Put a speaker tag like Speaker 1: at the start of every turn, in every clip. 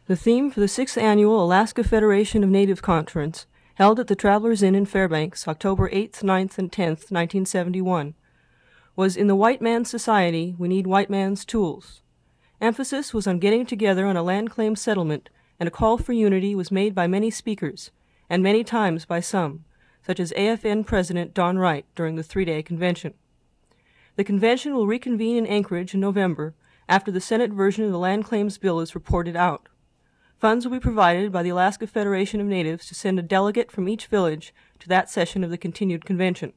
Speaker 1: The theme for the 6th Annual Alaska Federation of Natives Conference, held at the Travelers Inn in Fairbanks, October 8th, 9th, and 10th, 1971, was In the White Man's Society, We Need White Man's Tools. Emphasis was on getting together on a land claim settlement, and a call for unity was made by many speakers, and many times by some, such as AFN President Don Wright during the 3-day convention. The convention will reconvene in Anchorage in November after the Senate version of the land claims bill is reported out. Funds will be provided by the Alaska Federation of Natives to send a delegate from each village to that session of the continued convention.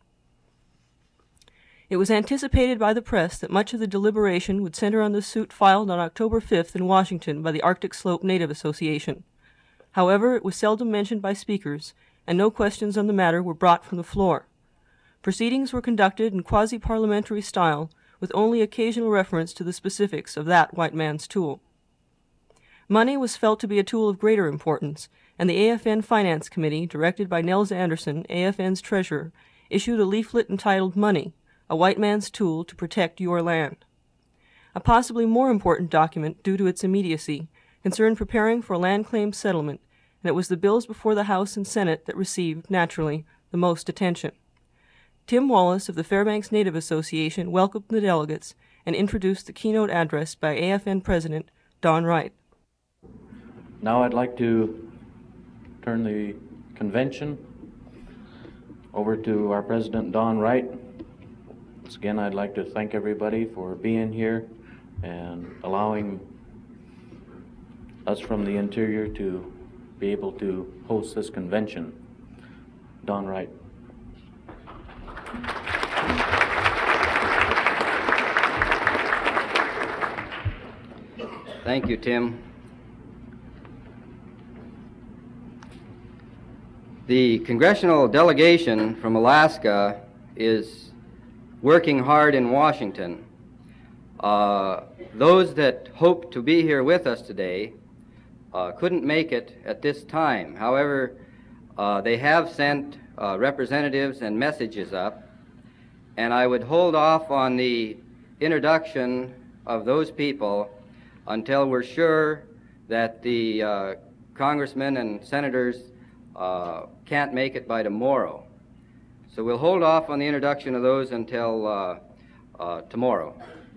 Speaker 1: It was anticipated by the press that much of the deliberation would center on the suit filed on October 5th in Washington by the Arctic Slope Native Association. However, it was seldom mentioned by speakers, and no questions on the matter were brought from the floor. Proceedings were conducted in quasi-parliamentary style, with only occasional reference to the specifics of that white man's tool. Money was felt to be a tool of greater importance, and the AFN Finance Committee, directed by Nels Anderson, AFN's treasurer, issued a leaflet entitled Money, a White Man's Tool to Protect Your Land. A possibly more important document, due to its immediacy, concerned preparing for a land claim settlement, and it was the bills before the House and Senate that received, naturally, the most attention. Tim Wallace of the Fairbanks Native Association welcomed the delegates and introduced the keynote address by AFN President Don Wright.
Speaker 2: Now I'd like to turn the convention over to our President, Don Wright. Once again, I'd like to thank everybody for being here and allowing us from the interior to be able to host this convention. Don Wright.
Speaker 3: Thank you, Tim. The congressional delegation from Alaska is working hard in Washington. Those that hope to be here with us today couldn't make it at this time. However, they have sent representatives and messages up, and I would hold off on the introduction of those people until we're sure that the congressmen and senators can't make it by tomorrow. So we'll hold off on the introduction of those until tomorrow.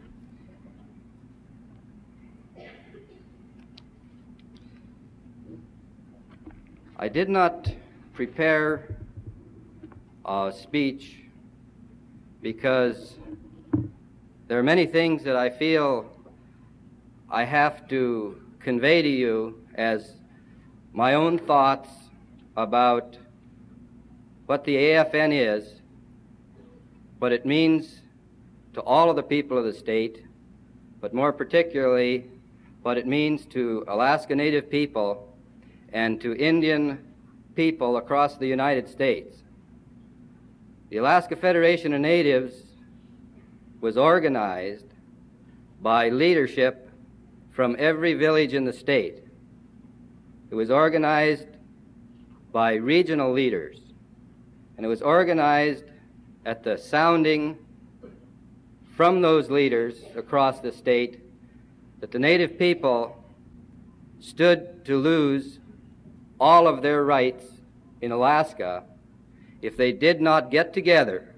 Speaker 3: I did not prepare a speech because there are many things that I feel I have to convey to you as my own thoughts about what the AFN is, what it means to all of the people of the state, but more particularly what it means to Alaska Native people and to Indian people across the United States. The Alaska Federation of Natives was organized by leadership from every village in the state. It was organized by regional leaders, and it was organized at the sounding from those leaders across the state that the Native people stood to lose all of their rights in Alaska if they did not get together,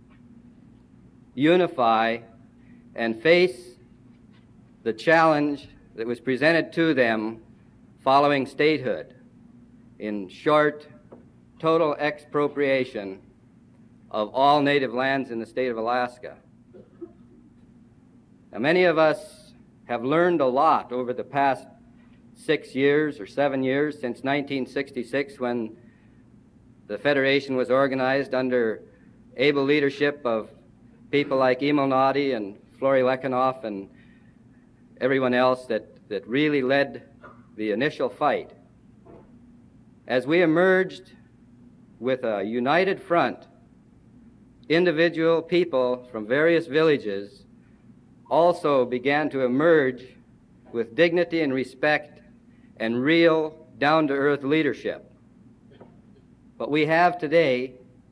Speaker 3: unify, and face the challenge that was presented to them following statehood. In short, total expropriation of all native lands in the state of Alaska. Now, many of us have learned a lot over the past 6 years or 7 years since 1966, when the Federation was organized under able leadership of people like Emil Noddy and Flory Lekanoff and everyone else that really led the initial fight. As we emerged with a united front, individual people from various villages also began to emerge with dignity and respect and real down-to-earth leadership. What we have today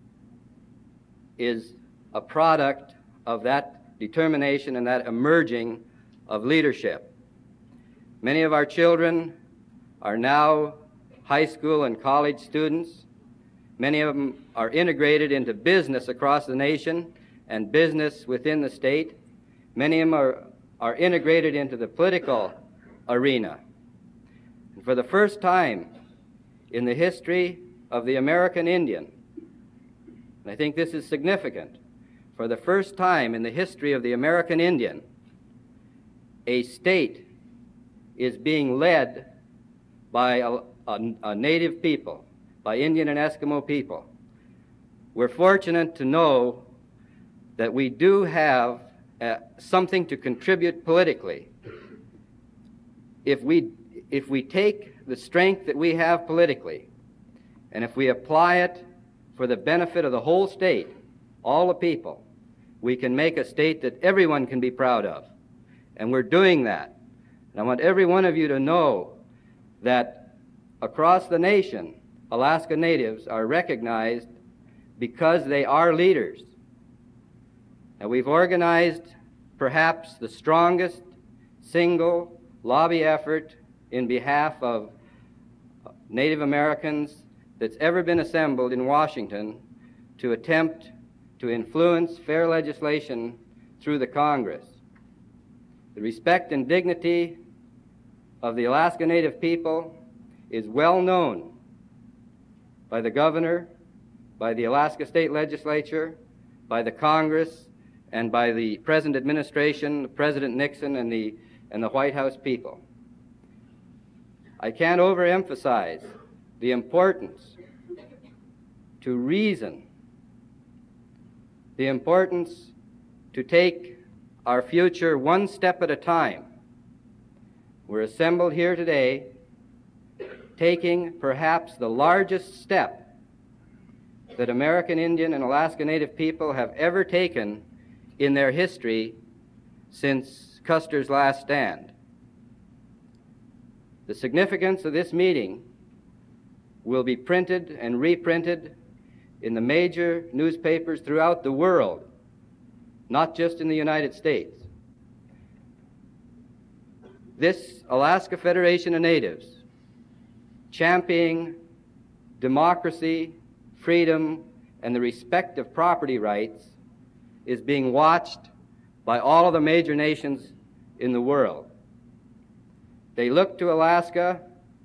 Speaker 3: is a product of that determination and that emerging of leadership. Many of our children are now high school and college students. Many of them are integrated into business across the nation and business within the state. Many of them are integrated into the political arena. And for the first time in the history of the American Indian, and I think this is significant, for the first time in the history of the American Indian, a state is being led by a native people, by Indian and Eskimo people. We're fortunate to know that we do have something to contribute politically. If we take the strength that we have politically, and if we apply it for the benefit of the whole state, all the people, we can make a state that everyone can be proud of. And we're doing that. And I want every one of you to know that across the nation, Alaska Natives are recognized because they are leaders. And we've organized perhaps the strongest single lobby effort in behalf of Native Americans that's ever been assembled in Washington to attempt to influence fair legislation through the Congress. The respect and dignity of the Alaska Native people is well known by the governor, by the Alaska State Legislature, by the Congress, and by the present administration, President Nixon, and the White House people. I can't overemphasize the importance to reason, the importance to take our future one step at a time. We're assembled here today taking perhaps the largest step that American Indian and Alaska Native people have ever taken in their history since Custer's last stand. The significance of this meeting will be printed and reprinted in the major newspapers throughout the world, not just in the United States. This Alaska Federation of Natives, championing democracy, freedom, and the respect of property rights, is being watched by all of the major nations in the world. They look to Alaska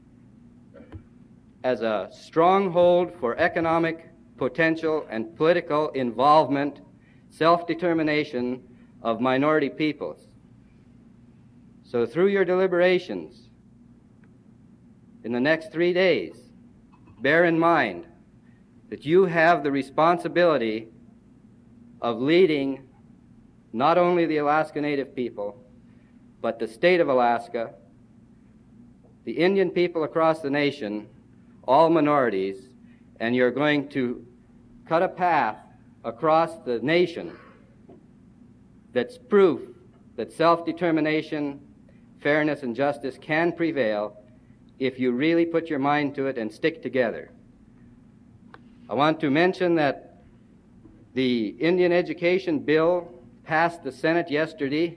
Speaker 3: as a stronghold for economic potential and political involvement, self-determination of minority peoples. So through your deliberations in the next 3 days, bear in mind that you have the responsibility of leading not only the Alaska Native people, but the state of Alaska, the Indian people across the nation, all minorities, and you're going to cut a path across the nation that's proof that self-determination, fairness, and justice can prevail if you really put your mind to it and stick together. I want to mention that the Indian Education Bill passed the Senate yesterday.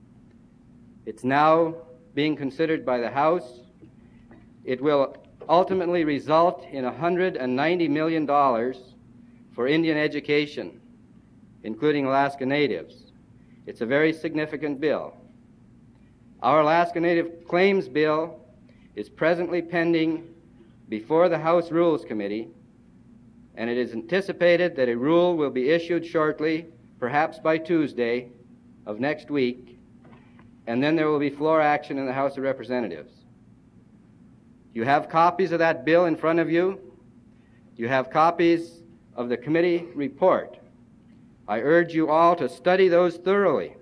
Speaker 3: It's now being considered by the House. It will ultimately result in $190 million for Indian education, including Alaska Natives. It's a very significant bill. Our Alaska Native Claims Bill is presently pending before the House Rules Committee, and it is anticipated that a rule will be issued shortly, perhaps by Tuesday of next week, and then there will be floor action in the House of Representatives. You have copies of that bill in front of you. You have copies of the committee report. I urge you all to study those thoroughly.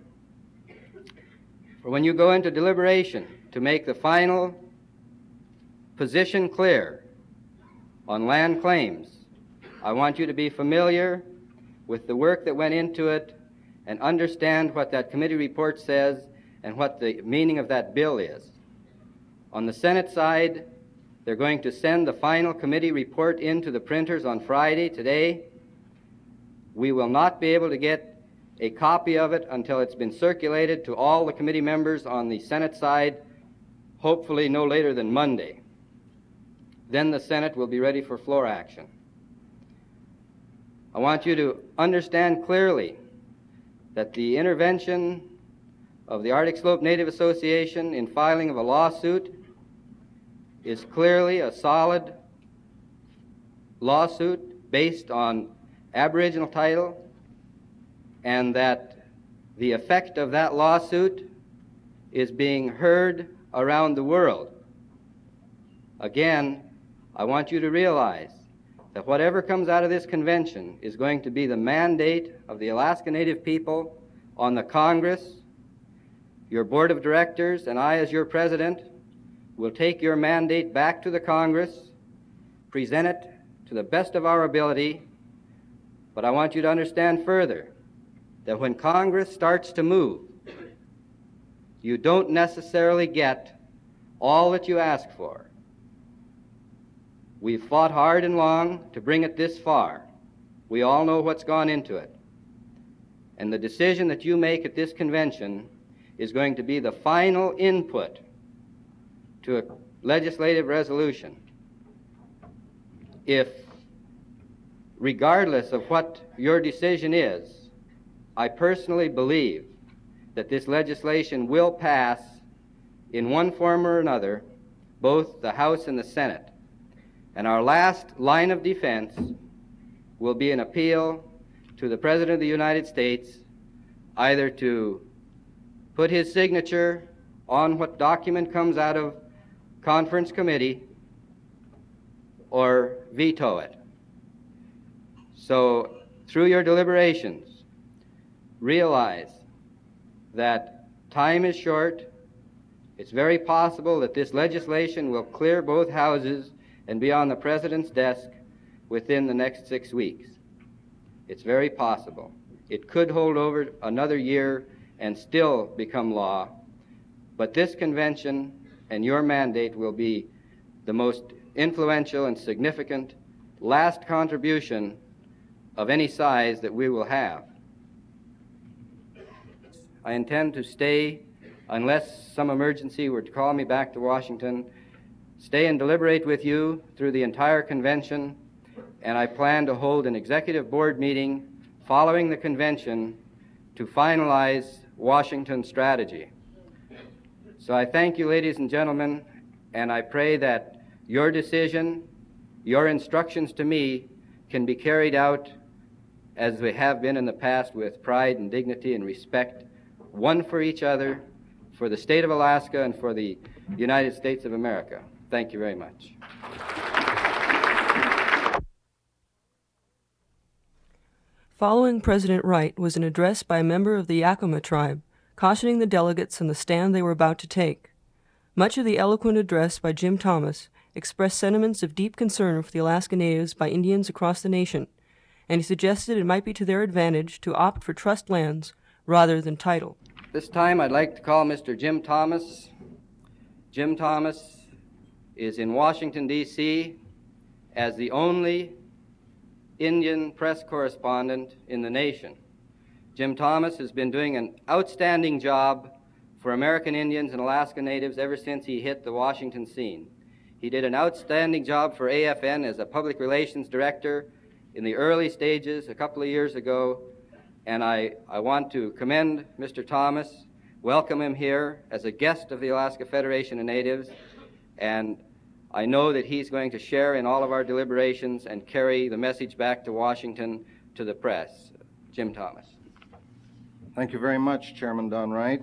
Speaker 3: For when you go into deliberation to make the final position clear on land claims, I want you to be familiar with the work that went into it and understand what that committee report says and what the meaning of that bill is. On the Senate side, they're going to send the final committee report into the printers on Friday, today. We will not be able to get a copy of it until it's been circulated to all the committee members on the Senate side, hopefully no later than Monday. then the Senate will be ready for floor action. I want you to understand clearly that the intervention of the Arctic Slope Native Association in filing of a lawsuit is clearly a solid lawsuit based on Aboriginal title, and that the effect of that lawsuit is being heard around the world. Again, I want you to realize that whatever comes out of this convention is going to be the mandate of the Alaska Native people on the Congress. Your board of directors and I, as your president, will take your mandate back to the Congress, present it to the best of our ability, but I want you to understand further that when Congress starts to move, you don't necessarily get all that you ask for. We've fought hard and long to bring it this far. We all know what's gone into it. And the decision that you make at this convention is going to be the final input to a legislative resolution. If, regardless of what your decision is, I personally believe that this legislation will pass in one form or another, both the House and the Senate. And our last line of defense will be an appeal to the President of the United States, either to put his signature on what document comes out of conference committee or veto it. So, through your deliberations, realize that time is short. It's very possible that this legislation will clear both houses and be on the President's desk within the next 6 weeks. It's very possible. It could hold over another year and still become law, but this convention and your mandate will be the most influential and significant last contribution of any size that we will have. I intend to stay, unless some emergency were to call me back to Washington, stay and deliberate with you through the entire convention, and I plan to hold an executive board meeting following the convention to finalize Washington's strategy. So I thank you, ladies and gentlemen, and I pray that your decision, your instructions to me can be carried out as they have been in the past with pride and dignity and respect, one for each other, for the state of Alaska, and for the United States of America. Thank you very much.
Speaker 1: Following President Wright was an address by a member of the Yakima tribe, cautioning the delegates on the stand they were about to take. Much of the eloquent address by Jim Thomas expressed sentiments of deep concern for the Alaska Natives by Indians across the nation, and he suggested it might be to their advantage to opt for trust lands rather than title.
Speaker 3: This time I'd like to call Mr. Jim Thomas. Jim Thomas is in Washington, D.C. as the only Indian press correspondent in the nation. Jim Thomas has been doing an outstanding job for American Indians and Alaska Natives ever since he hit the Washington scene. He did an outstanding job for AFN as a public relations director in the early stages a couple of years ago, and I want to commend Mr. Thomas, welcome him here as a guest of the Alaska Federation of Natives, and I know that he's going to share in all of our deliberations and carry the message back to Washington to the press. Jim Thomas.
Speaker 4: Thank you very much, Chairman Don Wright.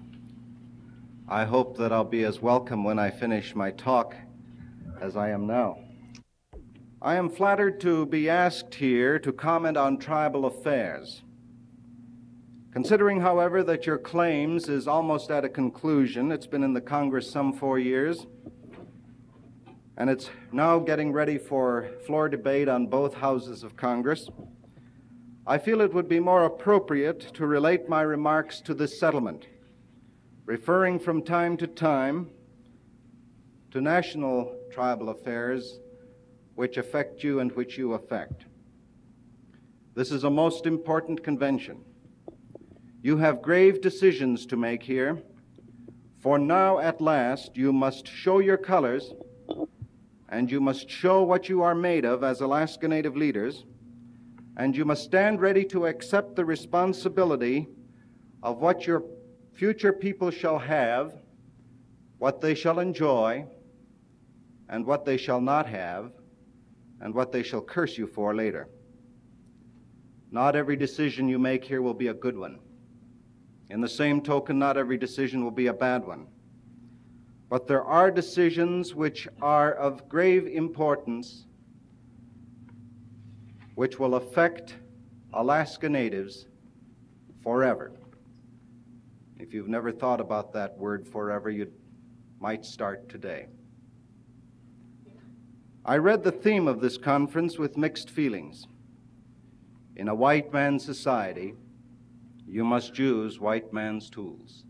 Speaker 4: I hope that I'll be as welcome when I finish my talk as I am now. I am flattered to be asked here to comment on tribal affairs. Considering, however, that your claims is almost at a conclusion, it's been in the Congress some 4 years, and it's now getting ready for floor debate on both houses of Congress, I feel it would be more appropriate to relate my remarks to this settlement, referring from time to time to national tribal affairs which affect you and which you affect. This is a most important convention. You have grave decisions to make here, for now at last you must show your colors and you must show what you are made of as Alaska Native leaders, and you must stand ready to accept the responsibility of what your future people shall have, what they shall enjoy, and what they shall not have, and what they shall curse you for later. Not every decision you make here will be a good one. In the same token, not every decision will be a bad one. But there are decisions which are of grave importance, which will affect Alaska Natives forever. If you've never thought about that word forever, you might start today. I read the theme of this conference with mixed feelings. In a white man's society, you must use white man's tools.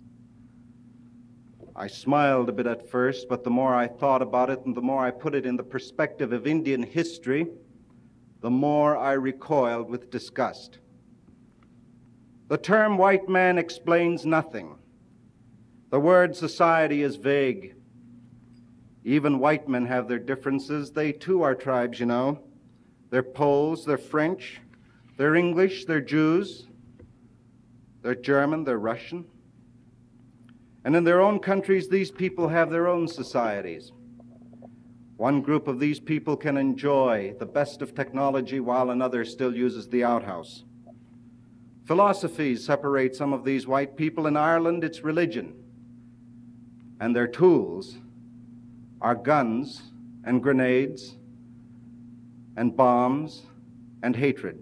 Speaker 4: I smiled a bit at first, but the more I thought about it and the more I put it in the perspective of Indian history, the more I recoiled with disgust. The term white man explains nothing. The word society is vague. Even white men have their differences. They too are tribes, you know. They're Poles, they're French, they're English, they're Jews, they're German, they're Russian. And in their own countries, these people have their own societies. One group of these people can enjoy the best of technology while another still uses the outhouse. Philosophies separate some of these white people. In Ireland, it's religion. And their tools are guns and grenades and bombs and hatred.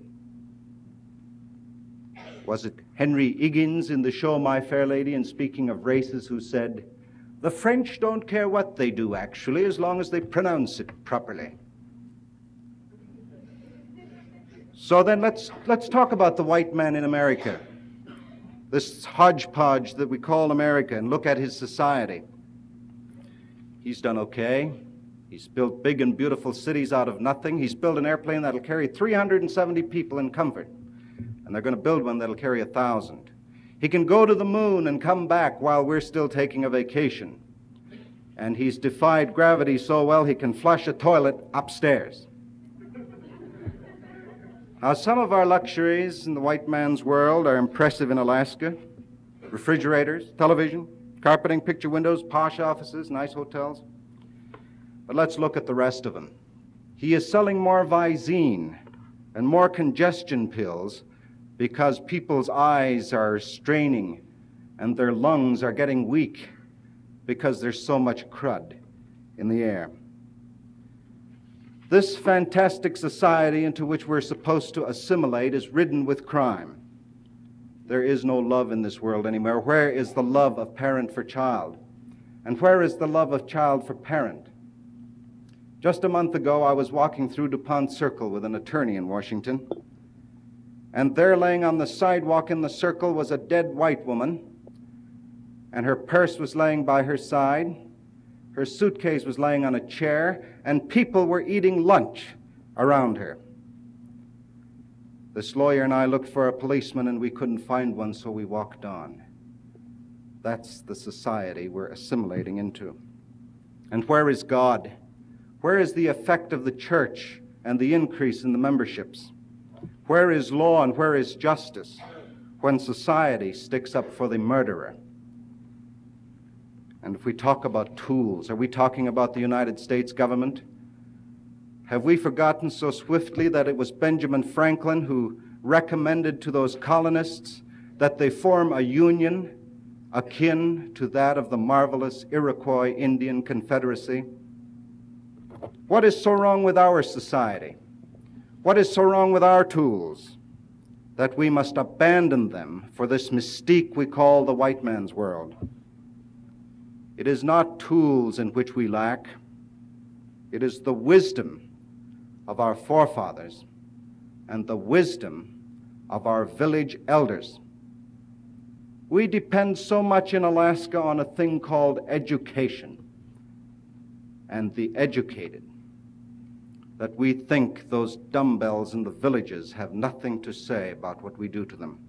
Speaker 4: Was it Henry Higgins in the show My Fair Lady, and speaking of races, who said, "The French don't care what they do, actually, as long as they pronounce it properly"? So then let's talk about the white man in America, this hodgepodge that we call America, and look at his society. He's done okay. He's built big and beautiful cities out of nothing. He's built an airplane that'll carry 370 people in comfort. And they're going to build one that'll carry 1,000. He can go to the moon and come back while we're still taking a vacation. And he's defied gravity so well he can flush a toilet upstairs. Now, some of our luxuries in the white man's world are impressive in Alaska. Refrigerators, television, carpeting, picture windows, posh offices, nice hotels. But let's look at the rest of them. He is selling more Visine and more congestion pills because people's eyes are straining and their lungs are getting weak because there's so much crud in the air. This fantastic society into which we're supposed to assimilate is ridden with crime. There is no love in this world anymore. Where is the love of parent for child? And where is the love of child for parent? Just a month ago, I was walking through DuPont Circle with an attorney in Washington. And there, laying on the sidewalk in the circle, was a dead white woman, and her purse was laying by her side, her suitcase was laying on a chair, and people were eating lunch around her. This lawyer and I looked for a policeman, and we couldn't find one, so we walked on. That's the society we're assimilating into. And where is God? Where is the effect of the church and the increase in the memberships? Where is law and where is justice when society sticks up for the murderer? And if we talk about tools, are we talking about the United States government? Have we forgotten so swiftly that it was Benjamin Franklin who recommended to those colonists that they form a union akin to that of the marvelous Iroquois Indian Confederacy? What is so wrong with our society? What is so wrong with our tools that we must abandon them for this mystique we call the white man's world? It is not tools in which we lack. It is the wisdom of our forefathers and the wisdom of our village elders. We depend so much in Alaska on a thing called education and the educated that we think those dumbbells in the villages have nothing to say about what we do to them.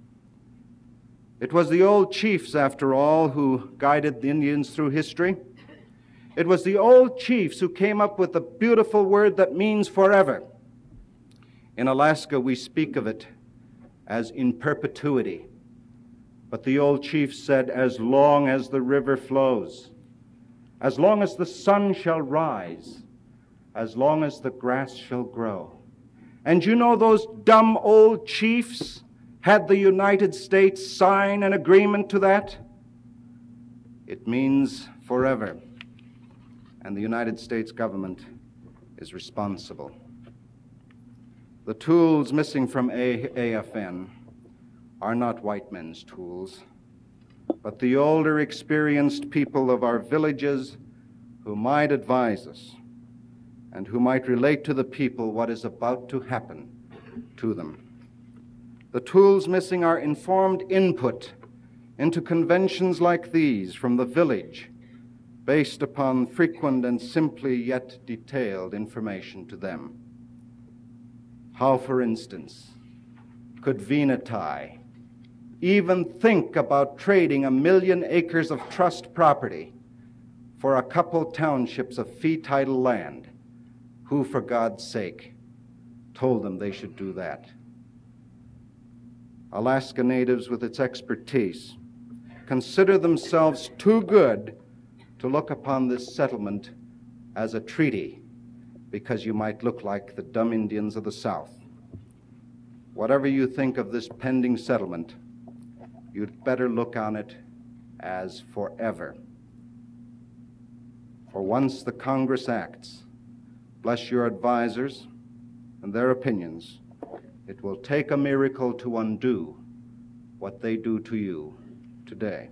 Speaker 4: It was the old chiefs, after all, who guided the Indians through history. It was the old chiefs who came up with the beautiful word that means forever. In Alaska, we speak of it as in perpetuity. But the old chiefs said, as long as the river flows, as long as the sun shall rise, as long as the grass shall grow. And you know those dumb old chiefs had the United States sign an agreement to that? It means forever. And the United States government is responsible. The tools missing from AFN are not white men's tools, but the older, experienced people of our villages who might advise us and who might relate to the people what is about to happen to them. The tools missing are informed input into conventions like these from the village, based upon frequent and simply yet detailed information to them. How, for instance, could Venati even think about trading 1 million acres of trust property for a couple townships of fee title land? Who, for God's sake, told them they should do that? Alaska natives, with its expertise, consider themselves too good to look upon this settlement as a treaty, because you might look like the dumb Indians of the South. Whatever you think of this pending settlement, you'd better look on it as forever. For once the Congress acts, bless your advisors and their opinions, it will take a miracle to undo what they do to you today.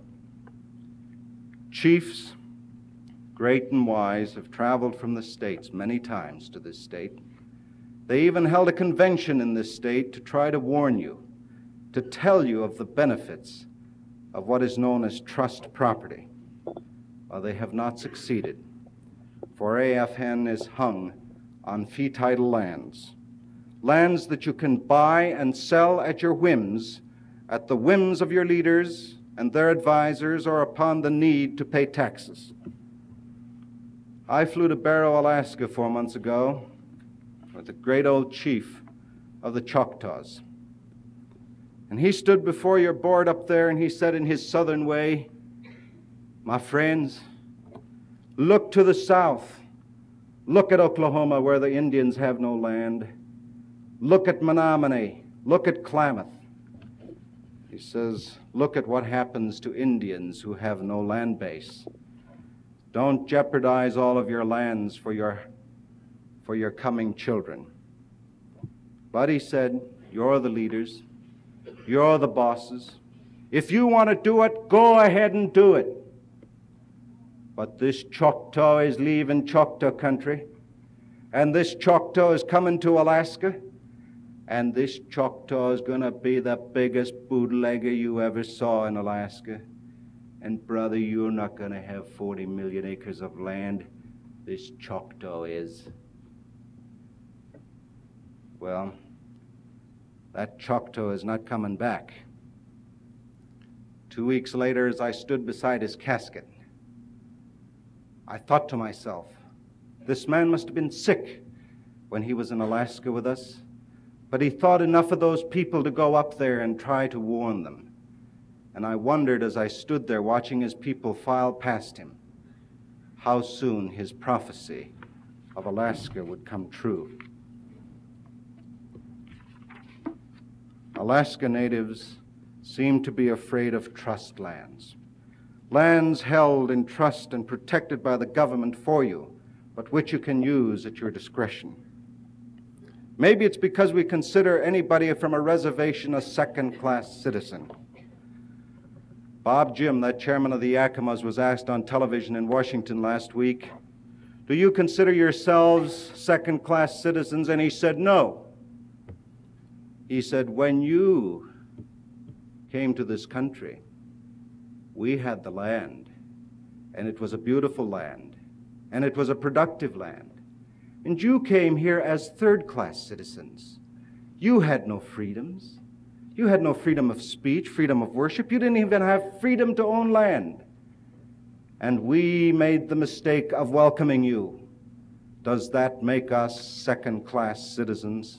Speaker 4: Chiefs, great and wise, have traveled from the states many times to this state. They even held a convention in this state to try to warn you, to tell you of the benefits of what is known as trust property. Well, they have not succeeded, for AFN is hung on fee title lands, lands that you can buy and sell at your whims, at the whims of your leaders and their advisors, or upon the need to pay taxes. I flew to Barrow, Alaska 4 months ago with the great old chief of the Choctaws. And he stood before your board up there and he said in his southern way, my friends, look to the south. Look at Oklahoma where the Indians have no land. Look at Menominee. Look at Klamath. He says, look at what happens to Indians who have no land base. Don't jeopardize all of your lands for your coming children. But he said, you're the leaders. You're the bosses. If you want to do it, go ahead and do it. But this Choctaw is leaving Choctaw country, and this Choctaw is coming to Alaska, and this Choctaw is going to be the biggest bootlegger you ever saw in Alaska. And brother, you're not going to have 40 million acres of land. This Choctaw is. Well, that Choctaw is not coming back. 2 weeks later, as I stood beside his casket, I thought to myself, this man must have been sick when he was in Alaska with us, but he thought enough of those people to go up there and try to warn them. And I wondered as I stood there watching his people file past him, how soon his prophecy of Alaska would come true. Alaska natives seem to be afraid of trust lands. Lands held in trust and protected by the government for you, but which you can use at your discretion. Maybe it's because we consider anybody from a reservation a second-class citizen. Bob Jim, that chairman of the Yakimas, was asked on television in Washington last week, do you consider yourselves second-class citizens? And he said, no. He said, when you came to this country, we had the land, and it was a beautiful land, and it was a productive land. And you came here as third-class citizens. You had no freedoms. You had no freedom of speech, freedom of worship. You didn't even have freedom to own land. and we made the mistake of welcoming you. Does that make us second-class citizens?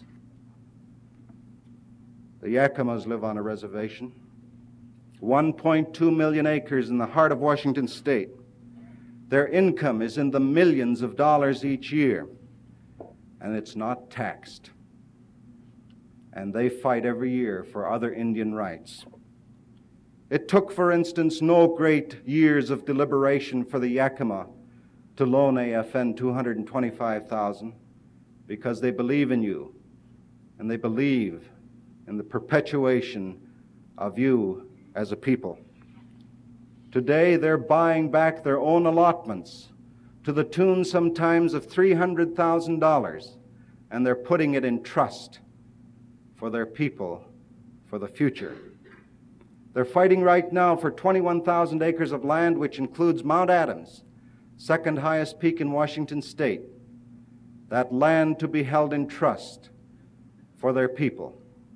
Speaker 4: The Yakimas live on a reservation, 1.2 million acres in the heart of Washington State. Their income is in the millions of dollars each year, and it's not taxed. And they fight every year for other Indian rights. It took, for instance, no great years of deliberation for the Yakima to loan AFN $225,000 because they believe in you, and they believe in the perpetuation of you as a people. Today, they're buying back their own allotments to the tune sometimes of $300,000, and they're putting it in trust for their people for the future. They're fighting right now for 21,000 acres of land, which includes Mount Adams, second highest peak in Washington State. That land to be held in trust for their people.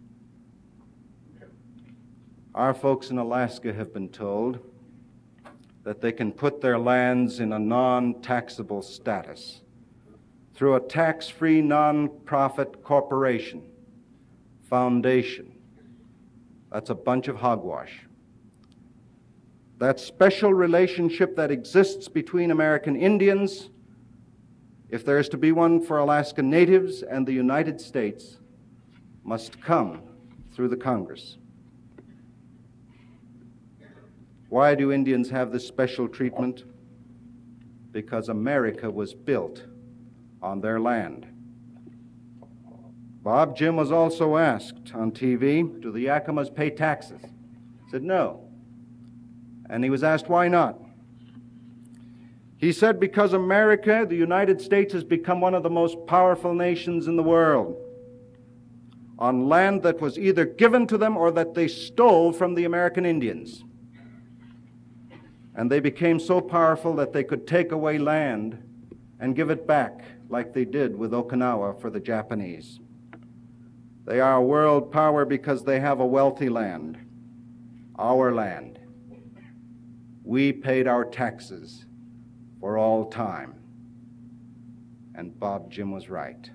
Speaker 4: Our folks in Alaska have been told that they can put their lands in a non-taxable status through a tax-free non-profit corporation, foundation. That's a bunch of hogwash. That special relationship that exists between American Indians, if there is to be one for Alaska Natives and the United States, must come through the Congress. Why do Indians have this special treatment? Because America was built on their land. Bob Jim was also asked on TV, do the Yakimas pay taxes? He said no. And he was asked why not. He said because America, the United States, has become one of the most powerful nations in the world on land that was either given to them or that they stole from the American Indians. And they became so powerful that they could take away land and give it back like they did with Okinawa for the Japanese. They are a world power because they have a wealthy land, our land. We paid our taxes for all time. And Bob Jim was right.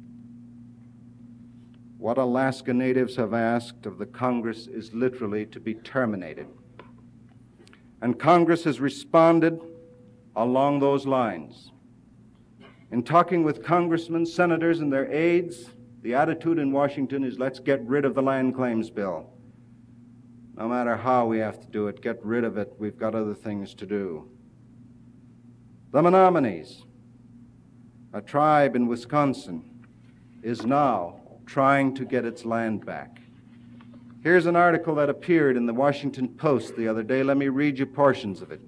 Speaker 4: What Alaska Natives have asked of the Congress is literally to be terminated. And Congress has responded along those lines. In talking with congressmen, senators, and their aides, the attitude in Washington is let's get rid of the land claims bill. No matter how we have to do it, get rid of it. We've got other things to do. The Menominees, a tribe in Wisconsin, is now trying to get its land back. Here's an article that appeared in the Washington Post the other day. Let me read you portions of it.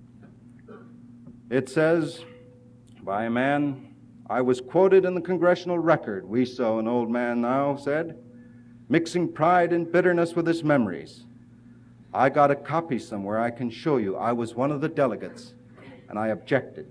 Speaker 4: It says, by a man, I was quoted in the Congressional Record, we saw an old man now said, mixing pride and bitterness with his memories. I got a copy somewhere I can show you. I was one of the delegates, and I objected.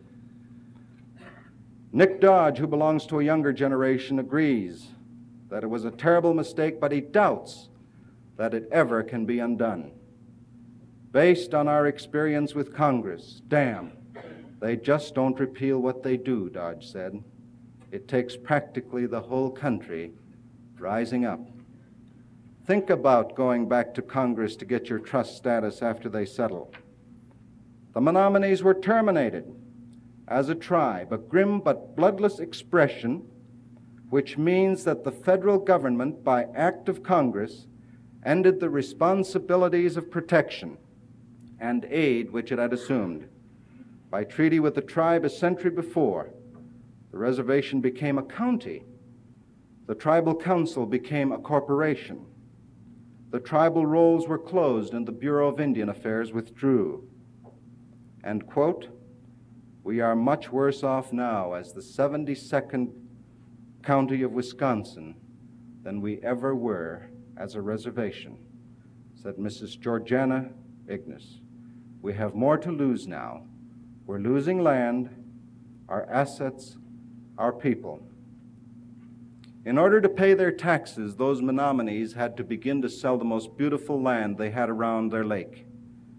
Speaker 4: Nick Dodge, who belongs to a younger generation, agrees that it was a terrible mistake, but he doubts that it ever can be undone. Based on our experience with Congress, damn, they just don't repeal what they do, Dodge said. It takes practically the whole country rising up. Think about going back to Congress to get your trust status after they settle. The Menominees were terminated as a tribe, a grim but bloodless expression, which means that the federal government, by act of Congress, ended the responsibilities of protection and aid which it had assumed. By treaty with the tribe a century before, the reservation became a county. The tribal council became a corporation. The tribal rolls were closed and the Bureau of Indian Affairs withdrew. And, quote, we are much worse off now as the 72nd county of Wisconsin than we ever were as a reservation, said Mrs. Georgiana Ignis. We have more to lose now. We're losing land, our assets, our people. In order to pay their taxes, those Menominees had to begin to sell the most beautiful land they had around their lake.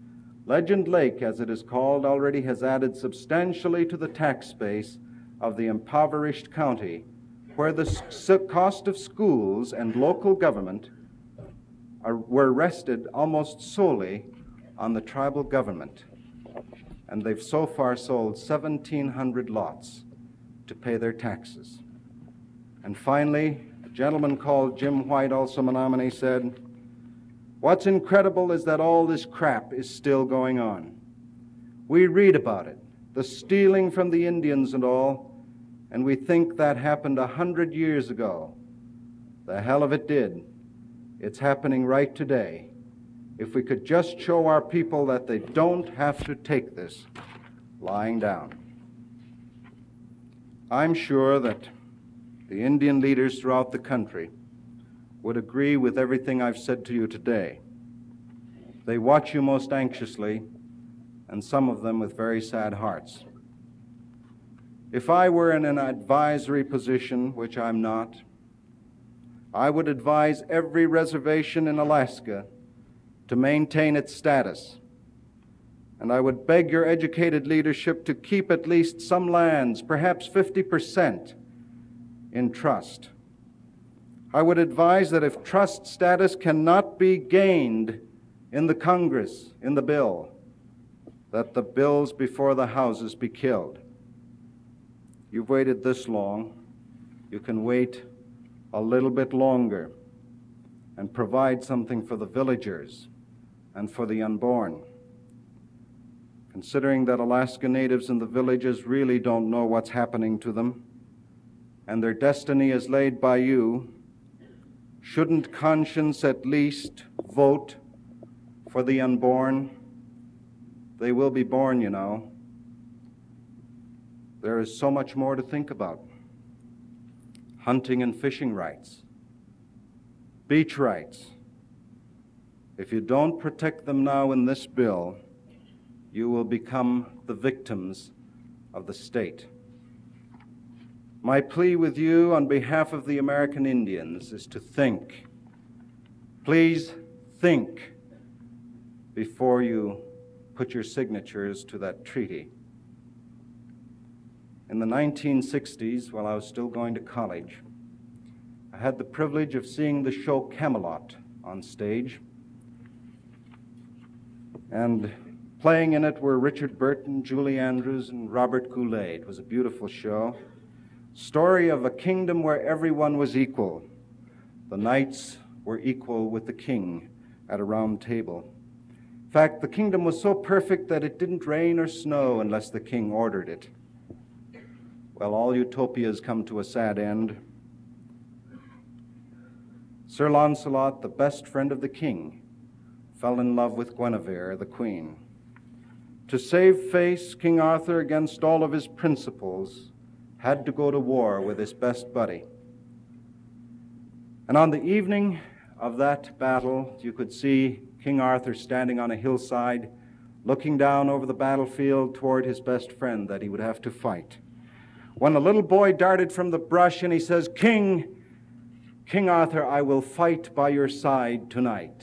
Speaker 4: Legend Lake, as it is called, already has added substantially to the tax base of the impoverished county, where the cost of schools and local government were rested almost solely on the tribal government. And they've so far sold 1,700 lots to pay their taxes. And finally, a gentleman called Jim White, also Menominee, said, "What's incredible is that all this crap is still going on. We read about it, the stealing from the Indians and all, and we think that happened 100 years ago. The hell of it did. It's happening right today. If we could just show our people that they don't have to take this lying down." I'm sure that the Indian leaders throughout the country would agree with everything I've said to you today. They watch you most anxiously, and some of them with very sad hearts. If I were in an advisory position, which I'm not, I would advise every reservation in Alaska to maintain its status. And I would beg your educated leadership to keep at least some lands, perhaps 50%, in trust. I would advise that if trust status cannot be gained in the Congress, in the bill, that the bills before the houses be killed. You've waited this long. You can wait a little bit longer and provide something for the villagers and for the unborn. Considering that Alaska Natives in the villages really don't know what's happening to them, and their destiny is laid by you, shouldn't conscience at least vote for the unborn? They will be born, you know. There is so much more to think about. Hunting and fishing rights, beach rights. If you don't protect them now in this bill, you will become the victims of the state. My plea with you on behalf of the American Indians is to think. Please think before you put your signatures to that treaty. In the 1960s, while I was still going to college, I had the privilege of seeing the show Camelot on stage. And playing in it were Richard Burton, Julie Andrews, and Robert Goulet. It was a beautiful show. Story of a kingdom where everyone was equal. The knights were equal with the king at a round table. In fact, the kingdom was so perfect that it didn't rain or snow unless the king ordered it. Well, all utopias come to a sad end. Sir Launcelot, the best friend of the king, fell in love with Guinevere, the queen. To save face, King Arthur, against all of his principles, had to go to war with his best buddy. And on the evening of that battle, you could see King Arthur standing on a hillside, looking down over the battlefield toward his best friend that he would have to fight. When a little boy darted from the brush and he says, King Arthur, I will fight by your side tonight."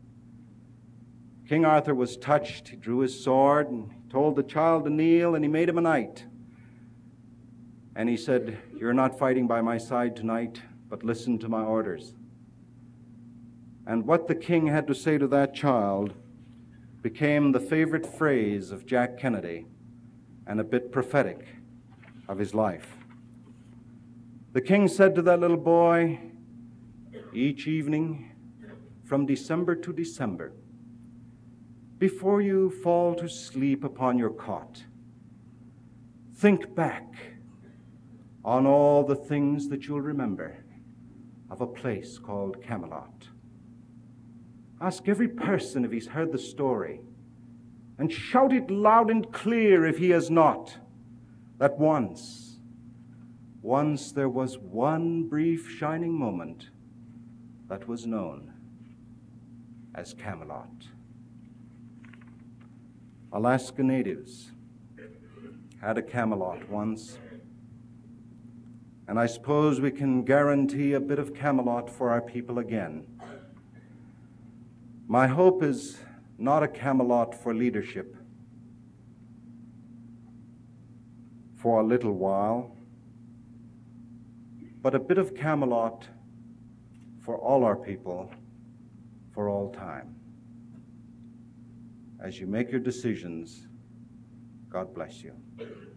Speaker 4: King Arthur was touched. He drew his sword and told the child to kneel, and he made him a knight. And he said, "You're not fighting by my side tonight, but listen to my orders." And what the king had to say to that child became the favorite phrase of Jack Kennedy and a bit prophetic of his life. The king said to that little boy, "Each evening from December to December, before you fall to sleep upon your cot, think back on all the things that you'll remember of a place called Camelot. Ask every person if he's heard the story, and shout it loud and clear if he has not, that once there was one brief shining moment that was known as Camelot." Alaska Natives had a Camelot once, and I suppose we can guarantee a bit of Camelot for our people again. My hope is not a Camelot for leadership for a little while, but a bit of Camelot for all our people for all time. As you make your decisions, God bless you.